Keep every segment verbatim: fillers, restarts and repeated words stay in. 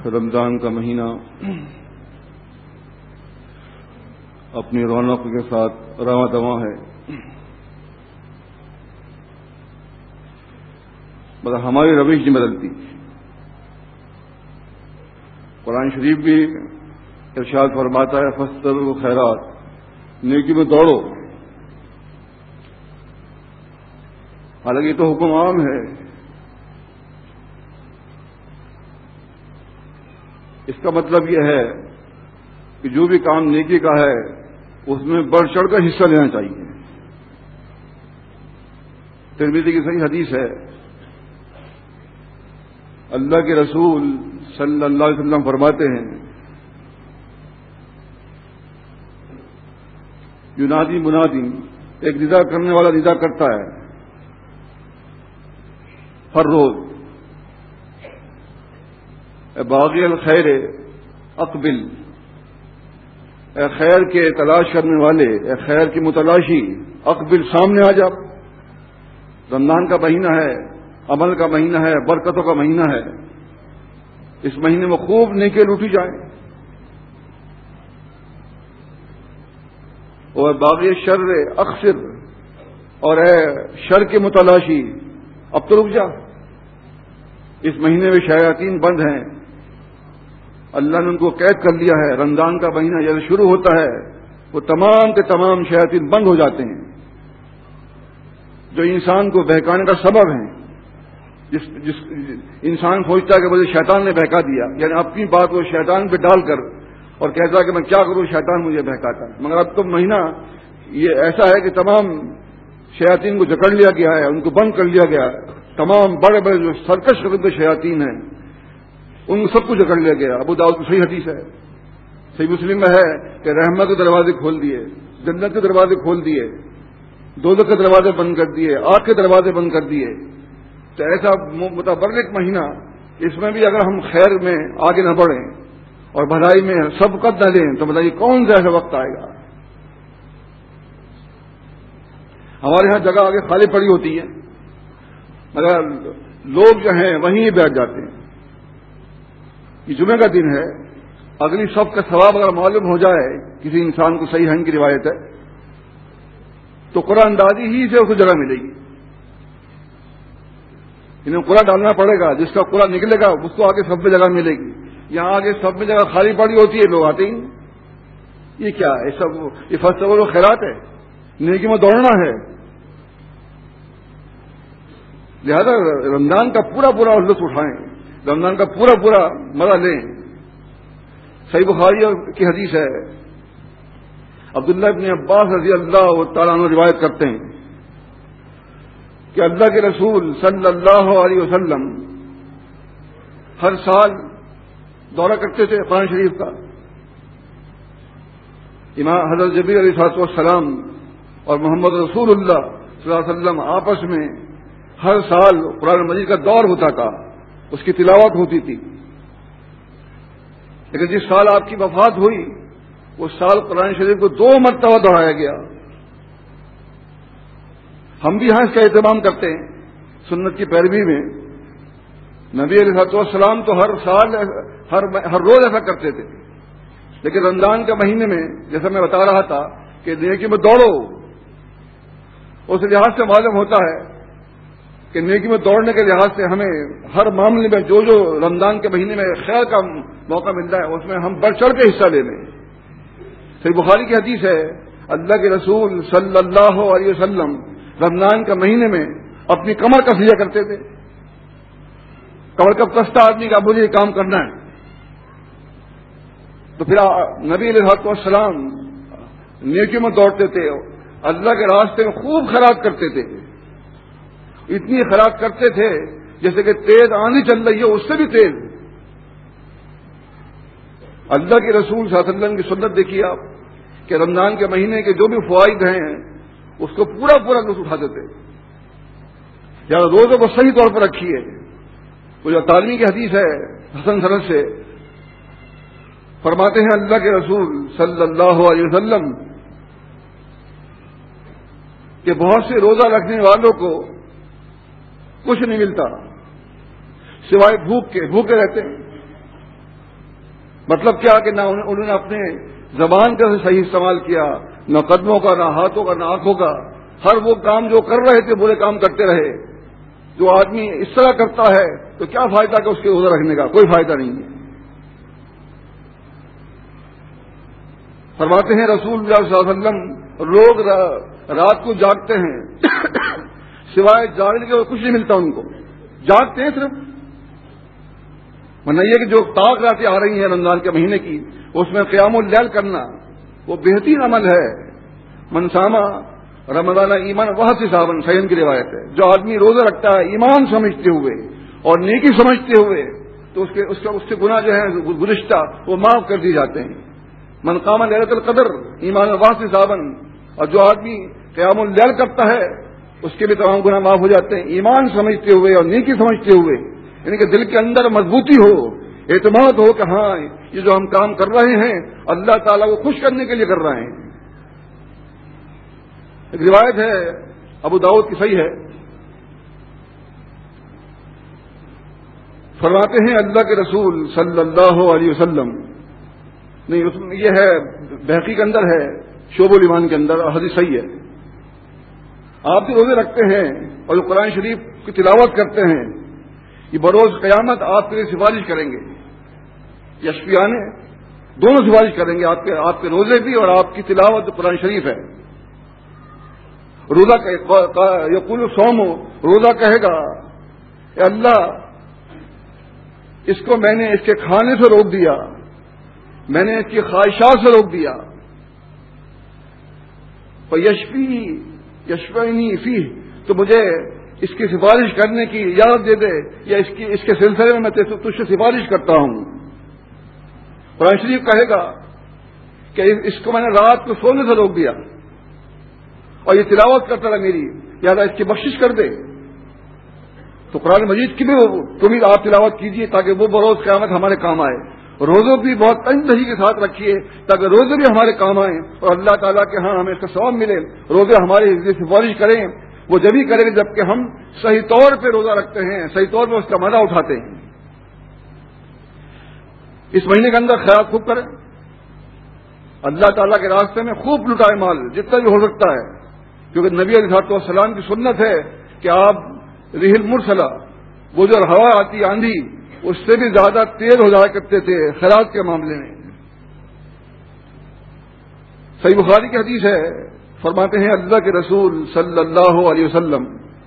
رمضان کا مہینہ اپنی رونق کے ساتھ رواں دواں ہے. مگر ہماری روش نہیں بدلتی. قرآن شریف بھی ارشاد فرماتا ہے فاستبقوا الخیرات، نیکی میں دوڑو. حالانکہ یہ تو حکم عام ہے. اس کا مطلب یہ ہے کہ جو بھی کام نیکی کا ہے اس میں بڑھ چڑھ کر حصہ لینا چاہیے. ترمذی کی صحیح حدیث ہے، اللہ کے رسول صلی اللہ علیہ وسلم فرماتے ہیں ینادی منادی، ایک ندا کرنے والا ندا کرتا ہے ہر روز، اے باغی الخیر اقبل، اے خیر کے تلاش کرنے والے، اے خیر کی متلاشی، اقبل، سامنے آ جا. رمضان کا مہینہ ہے، عمل کا مہینہ ہے، برکتوں کا مہینہ ہے. اس مہینے میں خوب نیکی لوٹی جائیں. اور باغی شر اقصر، اور اے شر کے متلاشی اب تو رک جا. اس مہینے میں شیاطین بند ہیں، اللہ نے ان کو قید کر لیا ہے. رمضان کا مہینہ جب شروع ہوتا ہے وہ تمام کے تمام شیاطین بند ہو جاتے ہیں جو انسان کو بہکانے کا سبب ہیں. جس جس انسان سوچتا ہے کہ مجھے شیطان نے بہکا دیا، یعنی اپنی بات کو شیطان پہ ڈال کر اور کہتا ہے کہ میں کیا کروں، شیطان مجھے بہکاتا ہے. مگر اب تو مہینہ یہ ایسا ہے کہ تمام شیاطین کو جکڑ لیا گیا ہے، ان کو بند کر لیا گیا ہے. تمام بڑے بڑے جو سرکش قسم کے شیاطین ہیں ان سب کو جکڑ لیا گیا. ابو داؤد کی صحیح حدیث ہے، صحیح مسلم میں ہے کہ رحمت کے دروازے کھول دیے، جنت کے دروازے کھول دیے، دوزخ کے دروازے بند کر دیے، آگ کے دروازے بند کر دیے. تو ایسا متبرک مہینہ، اس میں بھی اگر ہم خیر میں آگے نہ بڑھیں اور بھلائی میں سبقت نہ لیں تو بتائیے کون سا ایسا وقت آئے گا. ہمارے یہاں جگہ آگے خالی پڑی ہوتی ہے مگر لوگ جو ہیں وہیں بیٹھ جاتے ہیں. یہ جمعہ کا دن ہے، اگلی صف کا ثواب اگر معلوم ہو جائے کسی انسان کو، صحیح ہے کی روایت ہے، تو قرآن اندازی ہی سے اس کو جگہ ملے گی. انہیں قرآن ڈالنا پڑے گا، جس کا قرآن نکلے گا اس کو آگے سب میں جگہ ملے گی. یہاں آگے سب میں جگہ خالی پڑی ہوتی ہے، لوگ آتے ہی. یہ کیا ہے؟ سب یہ فاستبقوا الخیرات ہے، نیکی میں دوڑنا ہے. لہذا رمضان کا پورا پورا لطف اٹھائیں، رمضان کا پورا پورا مزہ لیں. صحیح بخاری کی حدیث ہے، عبداللہ ابن عباس رضی اللہ تعالیٰ عنہ روایت کرتے ہیں کہ اللہ کے رسول صلی اللہ علیہ وسلم ہر سال دورہ کرتے تھے قرآن شریف کا. امام حضرت جبریل علیہ الصلوۃ والسلام اور محمد رسول اللہ صلی اللہ علیہ وسلم آپس میں ہر سال قرآن مجید کا دور ہوتا تھا، اس کی تلاوت ہوتی تھی. لیکن جس سال آپ کی وفات ہوئی اس سال قرآن شریف کو دو مرتبہ دہرایا گیا. ہم بھی یہاں اس کا اہتمام کرتے ہیں سنت کی پیروی میں. نبی علیہ الصلوۃ والسلام تو ہر سال ہر ہر روز ایسا کرتے تھے، لیکن رمضان کے مہینے میں جیسا میں بتا رہا تھا کہ نیکی میں دوڑو. اس لحاظ سے معلوم ہوتا ہے کہ نیکی میں دوڑنے کے لحاظ سے ہمیں ہر معاملے میں جو جو رمضان کے مہینے میں خیر کا موقع ملتا ہے اس میں ہم بڑھ چڑھ کے حصہ لے لیں. صحیح بخاری کی حدیث ہے، اللہ کے رسول صلی اللہ علیہ وسلم رمضان کے مہینے میں اپنی کمر کسیا کرتے تھے. کمر کب کستا آدمی کا مجھے یہ کام کرنا ہے، تو پھر نبی علیہ الصلوۃ والسلام نیکی میں دوڑتے تھے، اللہ کے راستے میں خوب خیرات کرتے تھے. اتنی خیرات کرتے تھے جیسے کہ تیز آندھی چل رہی ہے اس سے بھی تیز. اللہ کے رسول صلی اللہ علیہ وسلم کی سنت دیکھیے آپ کہ رمضان کے مہینے کے جو بھی فوائد ہیں اس کو پورا پورا لطف اٹھاتے تھے. یا روزوں کو صحیح طور پر رکھیے. وہ جو تعلیمی کی حدیث ہے حسن سند سے فرماتے ہیں اللہ کے رسول صلی اللہ علیہ وسلم کہ بہت سے روزہ رکھنے والوں کو کچھ نہیں ملتا سوائے بھوک کے، بھوکے رہتے ہیں. مطلب کیا کہ نہ انہوں نے اپنے زبان کا صحیح استعمال کیا، نہ قدموں کا، نہ ہاتھوں کا، نہ آنکھوں کا. ہر وہ کام جو کر رہے تھے برے کام کرتے رہے. جو آدمی اس طرح کرتا ہے تو کیا فائدہ کہ اس کے روزہ رکھنے کا؟ کوئی فائدہ نہیں ہے. فرماتے ہیں رسول اللہ صلی اللہ علیہ وسلم لوگ رات کو جاگتے ہیں سوائے جاگنے کے کچھ نہیں ملتا ان کو. جاگتے ہیں صرف، ورنہ یہ کہ جو طاق راتیں آ رہی ہیں رمضان کے مہینے کی، اس میں قیام اللیل کرنا وہ بہترین عمل ہے. منسامہ رمضان ایمان وہ سے صاحب سعید کی روایت ہے. جو آدمی روزہ رکھتا ہے ایمان سمجھتے ہوئے اور نیکی سمجھتے ہوئے تو اس کے اس کا اس کے گناہ جو ہیں گزشتہ وہ معاف کر دیے جاتے ہیں. من قام لیلۃ القدر ایمان وہ سے صاحب، اور جو آدمی قیام اللیل کرتا ہے اس کے بھی تمام گناہ معاف ہو جاتے ہیں ایمان سمجھتے ہوئے اور نیکی سمجھتے ہوئے. یعنی کہ دل کے اندر مضبوطی ہو، اعتماد ہو کہ ہاں یہ جو ہم کام کر رہے ہیں اللہ تعالیٰ کو خوش کرنے کے لیے کر رہے ہیں. ایک روایت ہے ابو داؤد کی صحیح ہے، فرماتے ہیں اللہ کے رسول صلی اللہ علیہ وسلم، نہیں یہ ہے بحقی کے اندر ہے، شعب الایمان کے اندر، حدیث صحیح ہے. آپ جو روزے رکھتے ہیں اور جو قرآن شریف کی تلاوت کرتے ہیں یہ بروز قیامت آپ کے لیے سفارش کریں گے. یشفیانے دونوں سفارش کریں گے، آپ کے آپ کے روزے بھی اور آپ کی تلاوت جو قرآن شریف ہے. روزہ یقول سوم ہو، روزہ کہے گا کہ اللہ اس کو میں نے اس کے کھانے سے روک دیا، میں نے اس کی خواہشات سے روک دیا. اور یشفی یشفینی فی، تو مجھے اس کی سفارش کرنے کی اجازت دے دے، یا اس کی اس کے سلسلے میں میں تجھ سے سفارش کرتا ہوں. قرآن شریف کہے گا کہ اس کو میں نے رات کو سونے سے روک دیا اور یہ تلاوت کرتا رہا میری، یا اللہ اس کی بخشش کر دے. تو قرآن مجید کی بھی تم ہی آپ تلاوت کیجیے تاکہ وہ بروز قیامت ہمارے کام آئے. روزوں بھی بہت تنظیم کے ساتھ رکھیے تاکہ روزے بھی ہمارے کام آئیں اور اللہ تعالیٰ کے ہاں ہمیں اس کا ثواب ملے. روزے ہماری سفارش کریں، وہ جب ہی کریں گے جبکہ ہم صحیح طور پہ روزہ رکھتے ہیں، صحیح طور پہ اس کا مزہ اٹھاتے ہیں. اس مہینے کے اندر خیرات خوب کریں، اللہ تعالیٰ کے راستے میں خوب لٹائے مال جتنا بھی ہو سکتا ہے، کیونکہ نبی علیہ الصلوۃ والسلام کی سنت ہے کہ آپ ریح المرسلہ، وہ جو ہوا آتی آندھی اس سے بھی زیادہ تیز ہو جایا کرتے تھے خیرات کے معاملے میں. صحیح بخاری کی حدیث ہے، فرماتے ہیں اللہ کے رسول صلی اللہ علیہ وسلم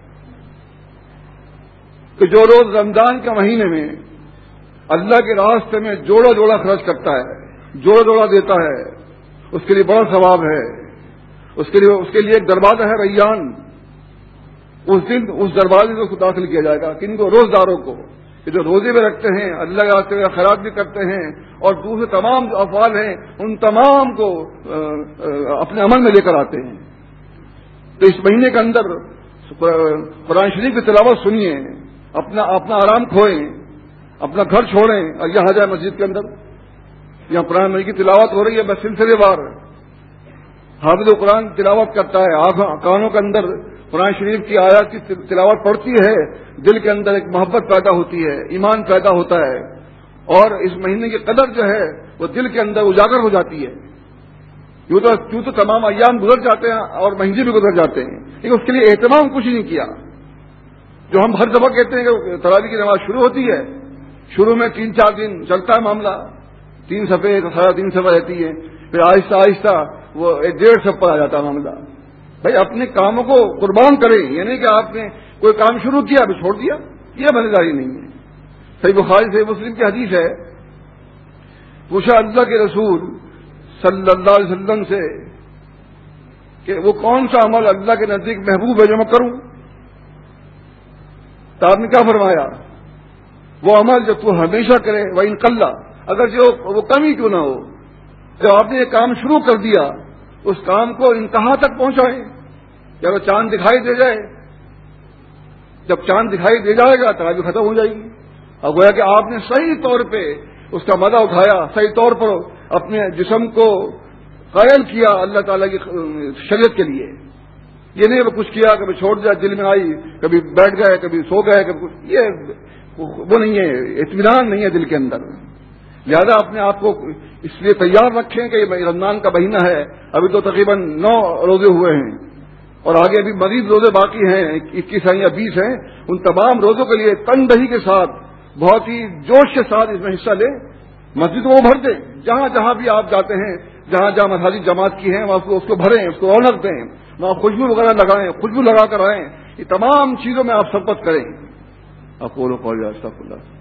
کہ جو روز رمضان کے مہینے میں اللہ کے راستے میں جوڑا جوڑا خرچ کرتا ہے، جوڑا جوڑا دیتا ہے، اس کے لیے بڑا ثواب ہے. اس کے لیے اس کے لیے ایک دروازہ ہے ریان، اس دن اس دروازے سے اس کو داخل کیا جائے گا. کن کو؟ روزداروں کو، کہ جو روزے میں رکھتے ہیں، اللہ کے راستے میں خیرات بھی کرتے ہیں اور دوسرے تمام جو افعال ہیں ان تمام کو اپنے عمل میں لے کر آتے ہیں. تو اس مہینے کے اندر قرآن شریف کی تلاوت سنیے، اپنا اپنا آرام کھوئیں، اپنا گھر چھوڑیں اور یہاں جائیں مسجد کے اندر. یہاں قرآن مجید کی تلاوت ہو رہی ہے بس سلسلے وار. حافظ قرآن تلاوت کرتا ہے، کانوں کے اندر قرآن شریف کی آیات کی تلاوت پڑتی ہے، دل کے اندر ایک محبت پیدا ہوتی ہے، ایمان پیدا ہوتا ہے، اور اس مہینے کی قدر جو ہے وہ دل کے اندر اجاگر ہو جاتی ہے. یوں تو کیوں تو تمام ایام گزر جاتے ہیں اور مہینے بھی گزر جاتے ہیں، لیکن اس کے لیے اہتمام کچھ نہیں کیا. جو ہم ہر دفعہ کہتے ہیں کہ تراویح کی نماز شروع ہوتی ہے، شروع میں تین چار دن چلتا ہے معاملہ، تین صفحے ساڑھے تین صفحہ رہتی ہے، پھر آہستہ آہستہ وہ ایک ڈیڑھ صفحہ پر آ جاتا ہے معاملہ. بھائی اپنے کاموں کو قربان کریں، یہ نہیں کہ آپ نے کوئی کام شروع کیا ابھی چھوڑ دیا، یہ بندیداری نہیں ہے. صحیح بخاری صحیح مسلم کی حدیث ہے، پوچھا اللہ کے رسول صلی اللہ علیہ وسلم سے کہ وہ کون سا عمل اللہ کے نزدیک محبوب ہے جو میں کروں؟ تو آپ نے کیا فرمایا؟ وہ عمل جو تو ہمیشہ کرے وہ انقلہ، اگر جو وہ کم ہی کیوں نہ ہو. جب آپ نے یہ کام شروع کر دیا اس کام کو انتہا تک پہنچائیں. جب چاند دکھائی دے جائے، جب چاند دکھائی دے جائے گا تراویح ختم ہو جائے گی. اور گویا کہ آپ نے صحیح طور پہ اس کا مزہ اٹھایا، صحیح طور پر اپنے جسم کو قائل کیا اللہ تعالیٰ کی شریعت کے لیے. یہ نہیں کچھ کیا کبھی چھوڑ دیا، دل میں آئی کبھی بیٹھ گئے کبھی سو گئے کبھی کچھ، یہ وہ نہیں ہے، اطمینان نہیں ہے دل کے اندر. لہذا اپنے آپ کو اس لیے تیار رکھیں کہ یہ رمضان کا مہینہ ہے، ابھی تو تقریباً نو روزے ہوئے ہیں اور آگے ابھی مزید روزے باقی ہیں، اکیس ہیں یا بیس ہیں. ان تمام روزوں کے لیے تندہی کے ساتھ بہت ہی جوش کے ساتھ اس میں حصہ لیں. مسجد کو بھر دیں، جہاں جہاں بھی آپ جاتے ہیں، جہاں جہاں مساجد جماعت کی ہیں وہاں اس کو بھریں، اس کو رونق دیں، وہاں خوشبو وغیرہ لگائیں، خوشبو لگا کر آئیں. یہ تمام چیزوں میں آپ شرکت کریں. اقول قولی استغفر اللہ.